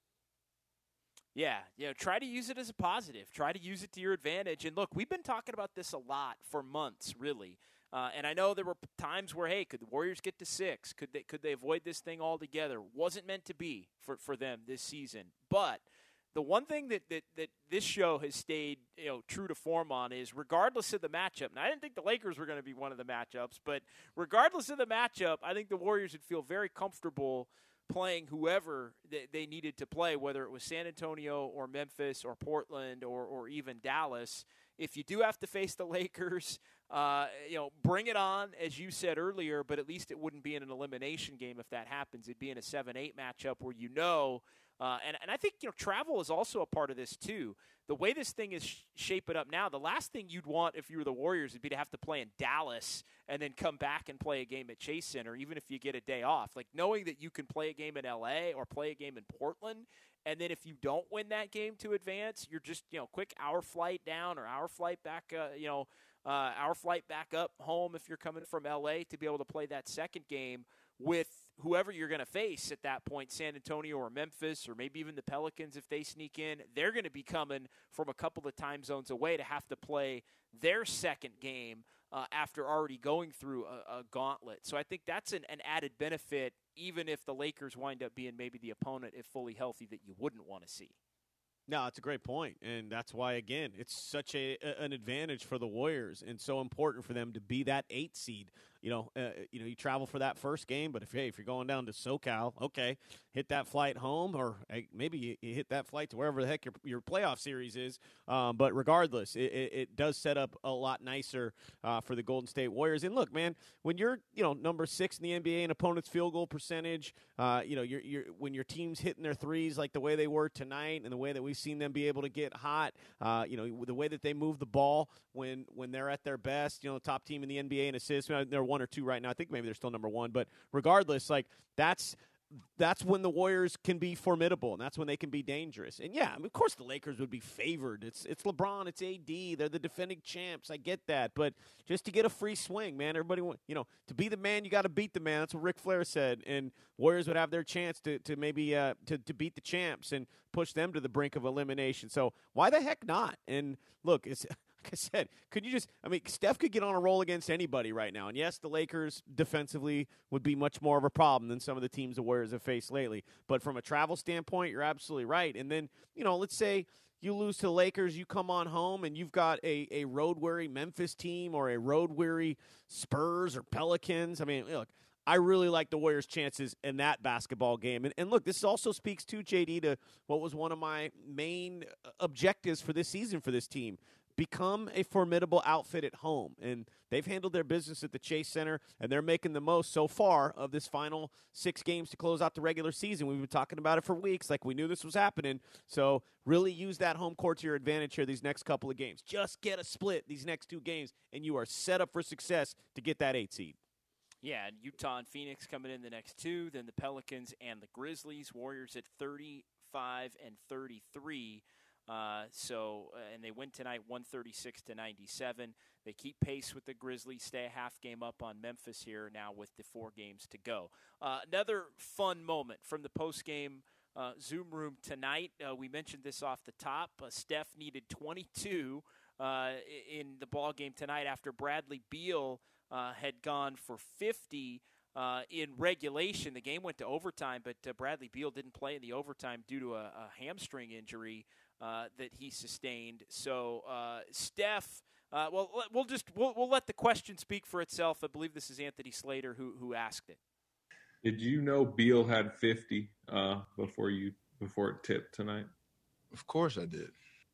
Yeah, you know, try to use it as a positive. Try to use it to your advantage. And look, we've been talking about this a lot for months, really. Uh, and I know there were times where, hey, could the Warriors get to six? Could they could they avoid this thing altogether? Wasn't meant to be for, for them this season. But the one thing that, that, that this show has stayed, you know, true to form on is regardless of the matchup. And I didn't think the Lakers were going to be one of the matchups, but regardless of the matchup, I think the Warriors would feel very comfortable playing whoever they needed to play, whether it was San Antonio or Memphis or Portland or, or even Dallas. If you do have to face the Lakers, uh, you know, bring it on, as you said earlier, but at least it wouldn't be in an elimination game if that happens. It'd be in a seven eight matchup where you know, uh, and, and I think, you know, travel is also a part of this too. The way this thing is sh- shaping up now, the last thing you'd want if you were the Warriors would be to have to play in Dallas and then come back and play a game at Chase Center, even if you get a day off. Like knowing that you can play a game in L A or play a game in Portland, and then if you don't win that game to advance, you're just, you know, quick hour flight down or hour flight back, uh, you know, uh, hour flight back up home if you're coming from L A to be able to play that second game with whoever you're going to face at that point, San Antonio or Memphis or maybe even the Pelicans if they sneak in. They're going to be coming from a couple of time zones away to have to play their second game uh, after already going through a, a gauntlet. So I think that's an, an added benefit, even if the Lakers wind up being maybe the opponent, if fully healthy, that you wouldn't want to see. No, it's a great point, and that's why, again, it's such a, a an advantage for the Warriors and so important for them to be that eight seed. You know, uh, you know, you travel for that first game, but if hey, if you're going down to SoCal, okay, hit that flight home, or hey, maybe you, you hit that flight to wherever the heck your your playoff series is. Um, but regardless, it, it, it does set up a lot nicer uh, for the Golden State Warriors. And look, man, when you're you know number six in the N B A in opponent's field goal percentage, uh, you know, you're you're when your team's hitting their threes like the way they were tonight, and the way that we've seen them be able to get hot, uh, you know, the way that they move the ball when when they're at their best, you know, top team in the N B A in assists. They're one or two right now. I think maybe they're still number one, but regardless, like that's that's when the Warriors can be formidable, and that's when they can be dangerous. And yeah, I mean, of course the Lakers would be favored. It's it's LeBron, it's A D. They're the defending champs. I get that, but just to get a free swing, man, everybody want, you know, to be the man, you got to beat the man. That's what Ric Flair said. And Warriors would have their chance to to maybe uh, to to beat the champs and push them to the brink of elimination. So why the heck not? And look, it's. Like I said, could you just – I mean, Steph could get on a roll against anybody right now. And, yes, the Lakers defensively would be much more of a problem than some of the teams the Warriors have faced lately. But from a travel standpoint, you're absolutely right. And then, you know, let's say you lose to the Lakers, you come on home, and you've got a, a road-weary Memphis team or a road-weary Spurs or Pelicans. I mean, look, I really like the Warriors' chances in that basketball game. And, and look, this also speaks to, J D, to what was one of my main objectives for this season for this team. Become a formidable outfit at home. And they've handled their business at the Chase Center, and they're making the most so far of this final six games to close out the regular season. We've been talking about it for weeks, like we knew this was happening. So really use that home court to your advantage here these next couple of games. Just get a split these next two games, and you are set up for success to get that eight seed. Yeah, and Utah and Phoenix coming in the next two, then the Pelicans and the Grizzlies. Warriors at thirty-five and thirty-three. Uh, so, uh, and they win tonight one thirty-six to ninety-seven. They keep pace with the Grizzlies, stay a half game up on Memphis here now with the four games to go. Uh, another fun moment from the postgame uh, Zoom room tonight. Uh, we mentioned this off the top. Uh, Steph needed twenty-two uh, in the ball game tonight after Bradley Beal uh, had gone for fifty. Uh, in regulation. The game went to overtime, but uh, Bradley Beal didn't play in the overtime due to a, a hamstring injury uh, that he sustained. So uh, Steph, uh, well, we'll just we'll, we'll let the question speak for itself. I believe this is Anthony Slater who who asked it. Did you know Beal had fifty uh, before you before it tipped tonight? Of course I did.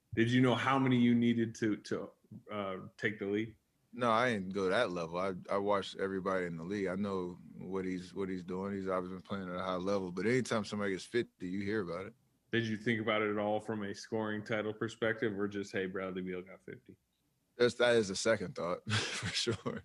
Did you know how many you needed to to uh, take the lead? No, I didn't go that level. I I watched everybody in the league. I know what he's what he's doing. He's obviously been playing at a high level. But anytime somebody gets fifty, you hear about it. Did you think about it at all from a scoring title perspective, or just, hey, Bradley Beal got fifty? That's, that is a second thought for sure.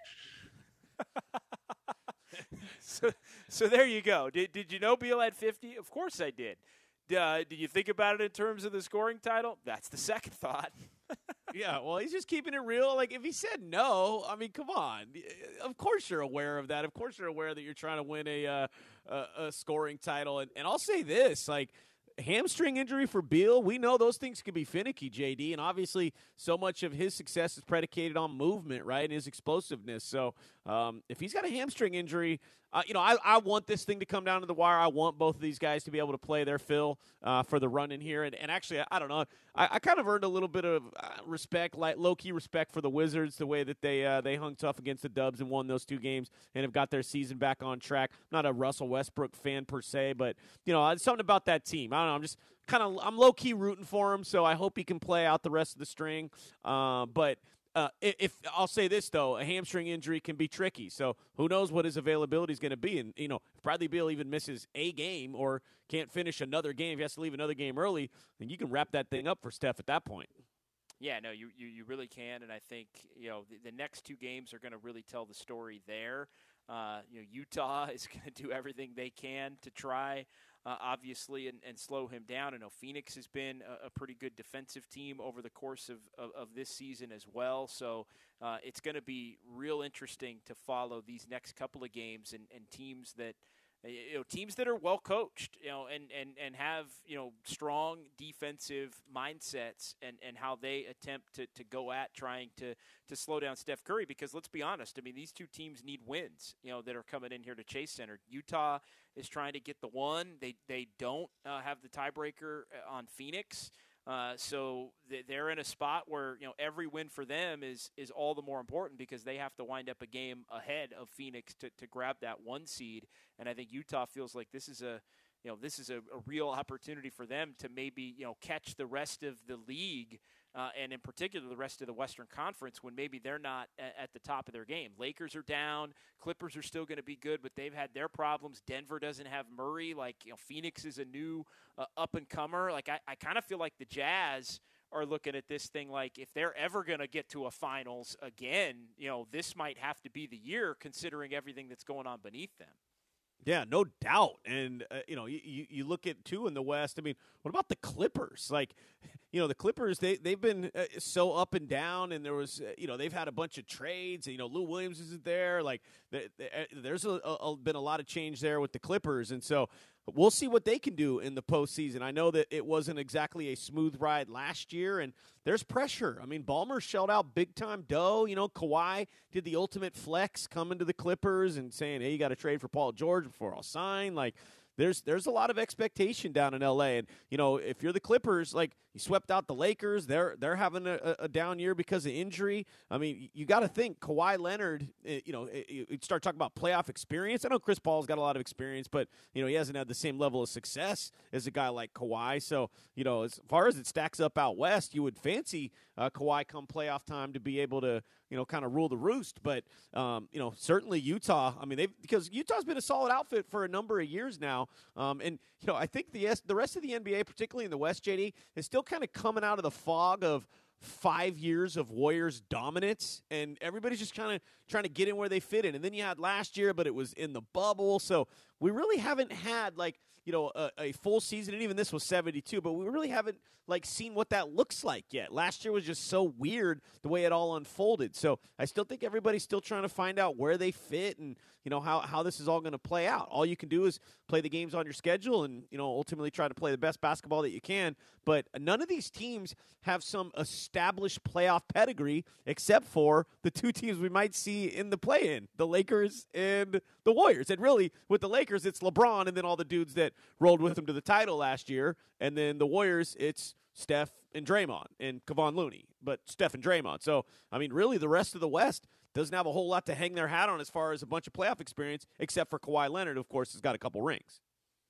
so, so there you go. Did Did you know Beal had fifty? Of course I did. Uh, did you think about it in terms of the scoring title? That's the second thought. Yeah, well, he's just keeping it real. Like, if he said no, I mean, come on. Of course you're aware of that. Of course you're aware that you're trying to win a uh, a, a scoring title. And, and I'll say this, like, hamstring injury for Beal, we know those things can be finicky, J D, and obviously so much of his success is predicated on movement, right, and his explosiveness. So um, if he's got a hamstring injury, uh, you know, I, I want this thing to come down to the wire. I want both of these guys to be able to play their fill uh, for the run in here. And, and actually, I, I don't know, I, I kind of earned a little bit of uh, respect, like low-key respect for the Wizards, the way that they uh, they hung tough against the Dubs and won those two games and have got their season back on track. I'm not a Russell Westbrook fan per se, but, you know, it's something about that team. I don't know, I'm just kind of, I'm low-key rooting for him, so I hope he can play out the rest of the string. Uh, but Uh, if I'll say this, though, a hamstring injury can be tricky. So who knows what his availability is going to be. And, you know, if Bradley Beal even misses a game or can't finish another game, if he has to leave another game early, then you can wrap that thing up for Steph at that point. Yeah, no, you, you, you really can. And I think, you know, the, the next two games are going to really tell the story there. Uh, you know, Utah is going to do everything they can to try, uh, obviously, and, and slow him down. I know Phoenix has been a, a pretty good defensive team over the course of, of, of this season as well. So uh, it's going to be real interesting to follow these next couple of games and, and teams that, you know, teams that are well coached, you know, and, and, and have, you know, strong defensive mindsets and, and how they attempt to, to go at trying to, to slow down Steph Curry. Because let's be honest, I mean, these two teams need wins, you know, that are coming in here to Chase Center. Utah is trying to get the one. They, they don't uh, have the tiebreaker on Phoenix. Uh, so they're in a spot where, you know, every win for them is is all the more important because they have to wind up a game ahead of Phoenix to, to grab that one seed. And I think Utah feels like this is a, you know, this is a, a real opportunity for them to maybe, you know, catch the rest of the league uh, and in particular the rest of the Western Conference when maybe they're not a- at the top of their game. Lakers are down. Clippers are still going to be good, but they've had their problems. Denver doesn't have Murray. Like, you know, Phoenix is a new uh, up-and-comer. Like, I, I kind of feel like the Jazz are looking at this thing like if they're ever going to get to a finals again, you know, this might have to be the year considering everything that's going on beneath them. Yeah, no doubt. And, uh, you know, you, you look at, too, in the West, I mean, what about the Clippers? Like, you know, the Clippers, they, they've been uh, so up and down, and there was, uh, you know, they've had a bunch of trades. And, you know, Lou Williams isn't there. Like, they, they, there's a, a, been a lot of change there with the Clippers. And so we'll see what they can do in the postseason. I know that it wasn't exactly a smooth ride last year, and there's pressure. I mean, Ballmer shelled out big-time dough. You know, Kawhi did the ultimate flex coming to the Clippers and saying, hey, you got to trade for Paul George before I'll sign. Like, there's there's a lot of expectation down in L A. And, you know, if you're the Clippers, like, you swept out the Lakers. They're they're having a, a down year because of injury. I mean, you got to think Kawhi Leonard, you know, you start talking about playoff experience. I know Chris Paul's got a lot of experience, but, you know, he hasn't had the same level of success as a guy like Kawhi. So, you know, as far as it stacks up out west, you would fancy uh, Kawhi come playoff time to be able to, you know, kind of rule the roost. But, um, you know, certainly Utah, I mean, they've because Utah's been a solid outfit for a number of years now. Um, and, you know, I think the the rest of the N B A, particularly in the West, J D, is still kind of coming out of the fog of five years of Warriors dominance, and everybody's just kind of trying to get in where they fit in. And then you had last year, but it was in the bubble. So we really haven't had, like, you know, a, a full season, and even this was seventy-two, but we really haven't, like, seen what that looks like yet. Last year was just so weird the way it all unfolded. So I still think everybody's still trying to find out where they fit and, you know, how, how this is all going to play out. All you can do is play the games on your schedule and, you know, ultimately try to play the best basketball that you can. But none of these teams have some established playoff pedigree except for the two teams we might see in the play-in, the Lakers and the Warriors. And really, with the Lakers, it's LeBron and then all the dudes that rolled with him to the title last year. And then the Warriors, it's Steph and Draymond and Kevon Looney, but Steph and Draymond. So, I mean, really the rest of the West doesn't have a whole lot to hang their hat on as far as a bunch of playoff experience, except for Kawhi Leonard, who, of course, has got a couple rings.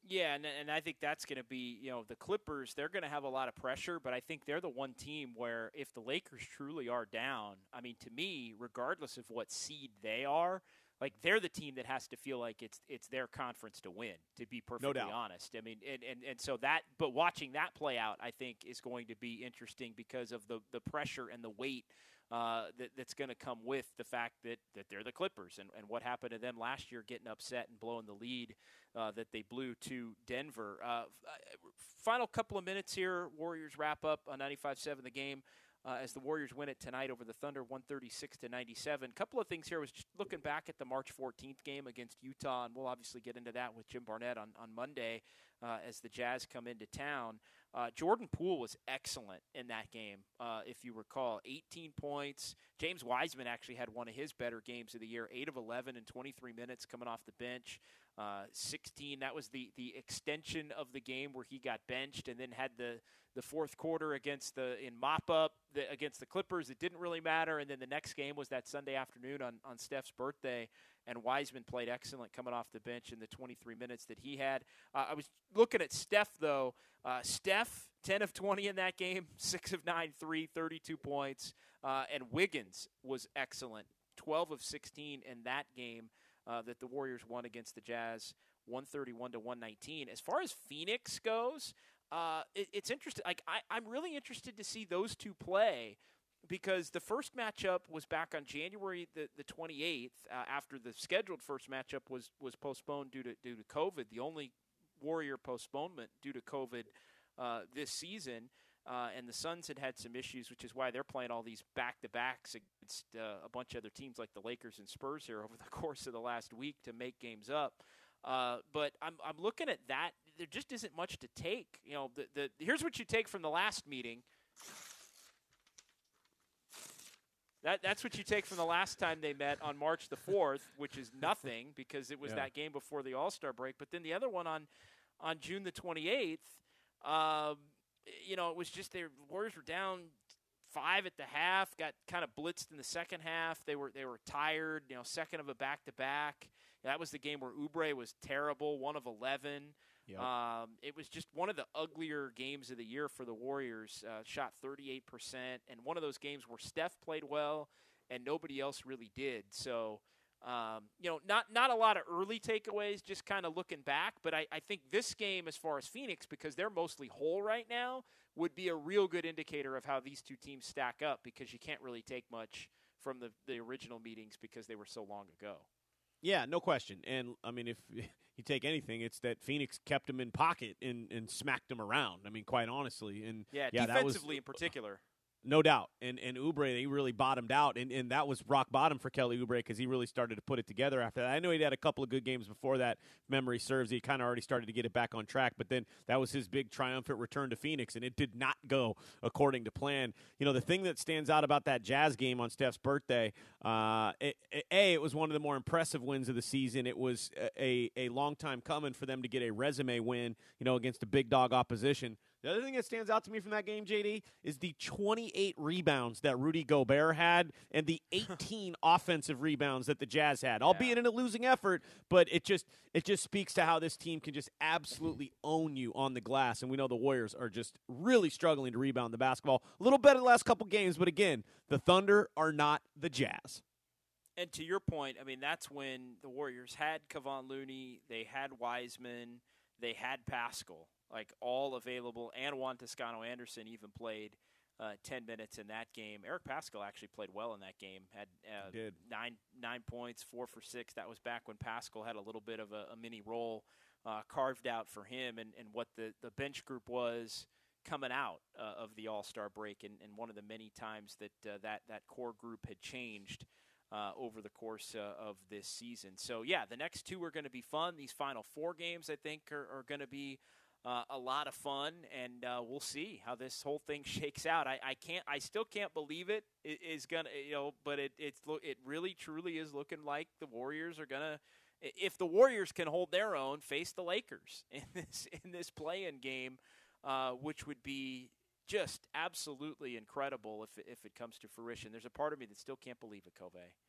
Yeah, and, and I think that's going to be, you know, the Clippers, they're going to have a lot of pressure, but I think they're the one team where if the Lakers truly are down, I mean, to me, regardless of what seed they are, like they're the team that has to feel like it's it's their conference to win, to be perfectly no doubt. honest. I mean, and, and, and so that, but watching that play out, I think is going to be interesting because of the, the pressure and the weight uh, that, that's going to come with the fact that, that they're the Clippers and, and what happened to them last year, getting upset and blowing the lead uh, that they blew to Denver. Uh, final couple of minutes here, Warriors wrap up on ninety-five seven the game. Uh, as the Warriors win it tonight over the Thunder, one thirty-six to ninety-seven. Couple of things here. I was just looking back at the March fourteenth game against Utah, and we'll obviously get into that with Jim Barnett on, on Monday uh, as the Jazz come into town. Uh, Jordan Poole was excellent in that game, uh, if you recall. eighteen points. James Wiseman actually had one of his better games of the year, eight of eleven in twenty-three minutes coming off the bench. Uh, sixteen, that was the, the extension of the game where he got benched and then had the, the fourth quarter against the in mop-up the, against the Clippers. It didn't really matter, and then the next game was that Sunday afternoon on, on Steph's birthday, and Wiseman played excellent coming off the bench in the twenty-three minutes that he had. Uh, I was looking at Steph, though. Uh, Steph, ten of twenty in that game, six of nine, three, thirty-two points, uh, and Wiggins was excellent, twelve of sixteen in that game. Uh, that the Warriors won against the Jazz, one thirty-one to one nineteen. As far as Phoenix goes, uh, it, it's interesting. Like I, I'm really interested to see those two play because the first matchup was back on January the, the twenty-eighth. Uh, after the scheduled first matchup was was postponed due to due to COVID, the only Warrior postponement due to COVID uh, this season. Uh, and the Suns had had some issues, which is why they're playing all these back-to-backs against uh, a bunch of other teams like the Lakers and Spurs here over the course of the last week to make games up. Uh, but I'm I'm looking at that. There just isn't much to take. You know, the, the here's what you take from the last meeting. That that's what you take from the last time they met on March the fourth, which is nothing because it was yeah. that game before the All-Star break. But then the other one on on June the twenty-eighth. Um, You know, it was just their Warriors were down five at the half, got kind of blitzed in the second half. They were they were tired, you know, second of a back-to-back. That was the game where Oubre was terrible, one of eleven. Yep. Um, it was just one of the uglier games of the year for the Warriors, uh, shot thirty-eight percent, and one of those games where Steph played well and nobody else really did. So, Um, you know, not not a lot of early takeaways, just kind of looking back. But I, I think this game, as far as Phoenix, because they're mostly whole right now, would be a real good indicator of how these two teams stack up because you can't really take much from the, the original meetings because they were so long ago. Yeah, no question. And, I mean, if you take anything, it's that Phoenix kept him in pocket and, and smacked him around. I mean, quite honestly. And Yeah, yeah defensively that was, in particular. No doubt. And and Oubre, he really bottomed out. And, and that was rock bottom for Kelly Oubre because he really started to put it together after that. I know he'd had a couple of good games before that. Memory serves. He kind of already started to get it back on track. But then that was his big triumphant return to Phoenix, and it did not go according to plan. You know, the thing that stands out about that Jazz game on Steph's birthday, uh, it, it, A, it was one of the more impressive wins of the season. It was a, a long time coming for them to get a resume win, you know, against a big dog opposition. The other thing that stands out to me from that game, J D, is the twenty-eight rebounds that Rudy Gobert had and the eighteen offensive rebounds that the Jazz had, albeit yeah. in a losing effort. But it just it just speaks to how this team can just absolutely own you on the glass. And we know the Warriors are just really struggling to rebound the basketball. A little better the last couple games, but again, the Thunder are not the Jazz. And to your point, I mean, that's when the Warriors had Kevon Looney, they had Wiseman, they had Pascal. Like all available, and Juan Toscano-Anderson even played uh, ten minutes in that game. Eric Pascal actually played well in that game. Had uh, did. nine nine points, four for six. That was back when Pascal had a little bit of a, a mini role uh, carved out for him, and, and what the, the bench group was coming out uh, of the All-Star break, and, and one of the many times that uh, that that core group had changed uh, over the course uh, of this season. So yeah, the next two are going to be fun. These final four games, I think, are, are going to be. Uh, a lot of fun, and uh, we'll see how this whole thing shakes out. I, I can't, I still can't believe it, it is gonna, you know, but it it's it really truly is looking like the Warriors are gonna, if the Warriors can hold their own, face the Lakers in this in this play-in game, uh, which would be just absolutely incredible if if it comes to fruition. There's a part of me that still can't believe it, Covey.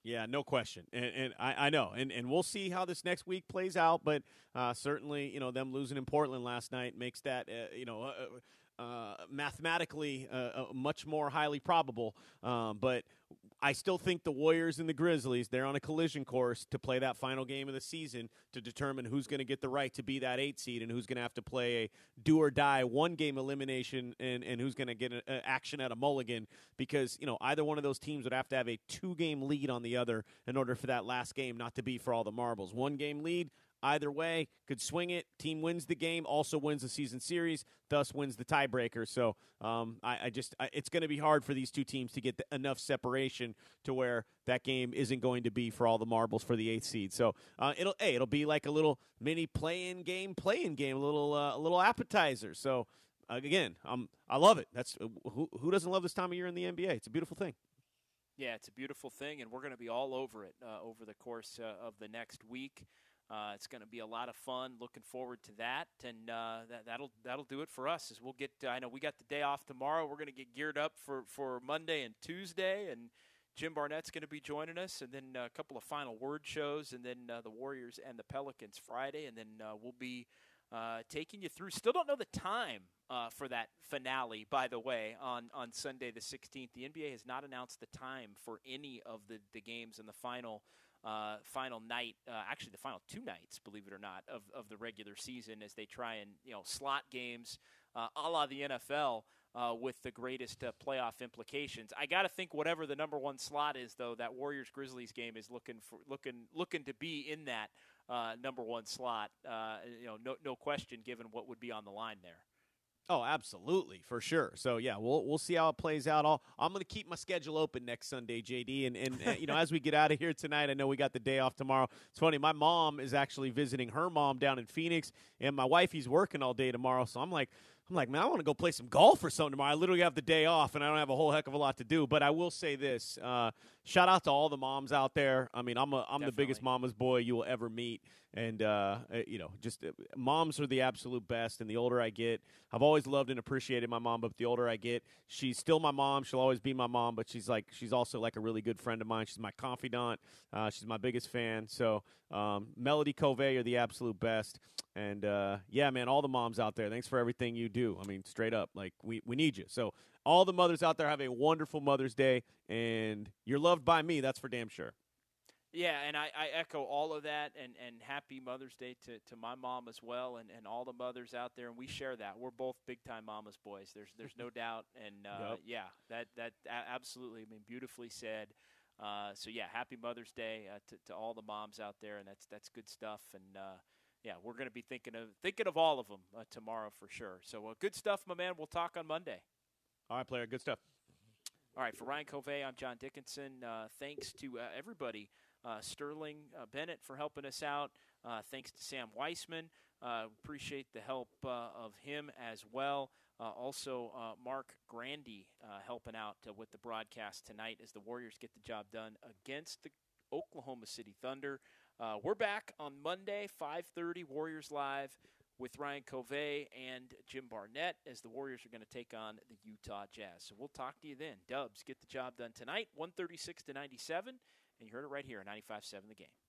Yeah, no question, and, and I, I know, and and we'll see how this next week plays out. But uh, certainly, you know, them losing in Portland last night makes that uh, you know uh, uh, mathematically uh, uh, much more highly probable. Um, but I still think the Warriors and the Grizzlies, they're on a collision course to play that final game of the season to determine who's going to get the right to be that eight seed and who's going to have to play a do or die one game elimination and, and who's going to get a, a action at a mulligan, because, you know, either one of those teams would have to have a two game lead on the other in order for that last game not to be for all the marbles. One game lead, either way, could swing it. Team wins the game, also wins the season series, thus wins the tiebreaker. So um, I, I just I, it's going to be hard for these two teams to get the, enough separation to where that game isn't going to be for all the marbles for the eighth seed. So uh, it'll hey, it'll be like a little mini play-in game, play-in game, a little uh, a little appetizer. So uh, again, um, I love it. That's who who doesn't love this time of year in the N B A? It's a beautiful thing. Yeah, it's a beautiful thing, and we're going to be all over it uh, over the course uh, of the next week. Uh, it's going to be a lot of fun. Looking forward to that, and uh, that, that'll that'll do it for us. As we'll get, to, I know we got the day off tomorrow. We're going to get geared up for, for Monday and Tuesday, and Jim Barnett's going to be joining us, and then a couple of final word shows, and then uh, the Warriors and the Pelicans Friday, and then uh, we'll be uh, taking you through. Still don't know the time uh, for that finale, by the way, on, on Sunday the sixteenth. The N B A has not announced the time for any of the, the games in the final. Uh, final night, uh, actually the final two nights, believe it or not, of, of the regular season, as they try and, you know, slot games uh, a la the N F L uh, with the greatest uh, playoff implications. I got to think whatever the number one slot is, though, that Warriors-Grizzlies game is looking for looking looking to be in that uh, number one slot. Uh, you know, no no question, given what would be on the line there. Oh, absolutely, for sure. So yeah, we'll we'll see how it plays out. I'll, I'm going to keep my schedule open next Sunday, J D, and and uh, you know, as we get out of here tonight, I know we got the day off tomorrow. It's funny, my mom is actually visiting her mom down in Phoenix, and my wifey's working all day tomorrow. So I'm like. I'm like, man, I want to go play some golf or something tomorrow. I literally have the day off, and I don't have a whole heck of a lot to do. But I will say this: uh, shout out to all the moms out there. I mean, I'm a, I'm Definitely. the biggest mama's boy you will ever meet, and uh, you know, just uh, moms are the absolute best. And the older I get, I've always loved and appreciated my mom, but the older I get, she's still my mom. She'll always be my mom, but she's like, she's also like a really good friend of mine. She's my confidant. Uh, she's my biggest fan. So um, Melody Covey are the absolute best. And, uh, yeah, man, all the moms out there, thanks for everything you do. I mean, straight up, like, we, we need you. So all the mothers out there, have a wonderful Mother's Day, and you're loved by me. That's for damn sure. Yeah, and I, I echo all of that, and, and happy Mother's Day to, to my mom as well, and, and all the mothers out there, and we share that. We're both big-time mama's boys. There's there's no doubt, and, uh, yep. yeah, that, that absolutely, I mean, beautifully said. Uh, so, yeah, happy Mother's Day uh, to, to all the moms out there, and that's that's good stuff, and, uh, yeah, we're going to be thinking of thinking of all of them uh, tomorrow for sure. So uh, good stuff, my man. We'll talk on Monday. All right, player. Good stuff. All right, for Ryan Covey, I'm John Dickinson. Uh, thanks to uh, everybody. Uh, Sterling uh, Bennett for helping us out. Uh, thanks to Sam Weissman. Uh, appreciate the help uh, of him as well. Uh, also, uh, Mark Grandy uh, helping out uh, with the broadcast tonight as the Warriors get the job done against the Oklahoma City Thunder. Uh, we're back on Monday, five thirty, Warriors Live with Ryan Covey and Jim Barnett as the Warriors are going to take on the Utah Jazz. So we'll talk to you then. Dubs get the job done tonight, one thirty-six to ninety-seven, and you heard it right here on ninety-five seven The Game.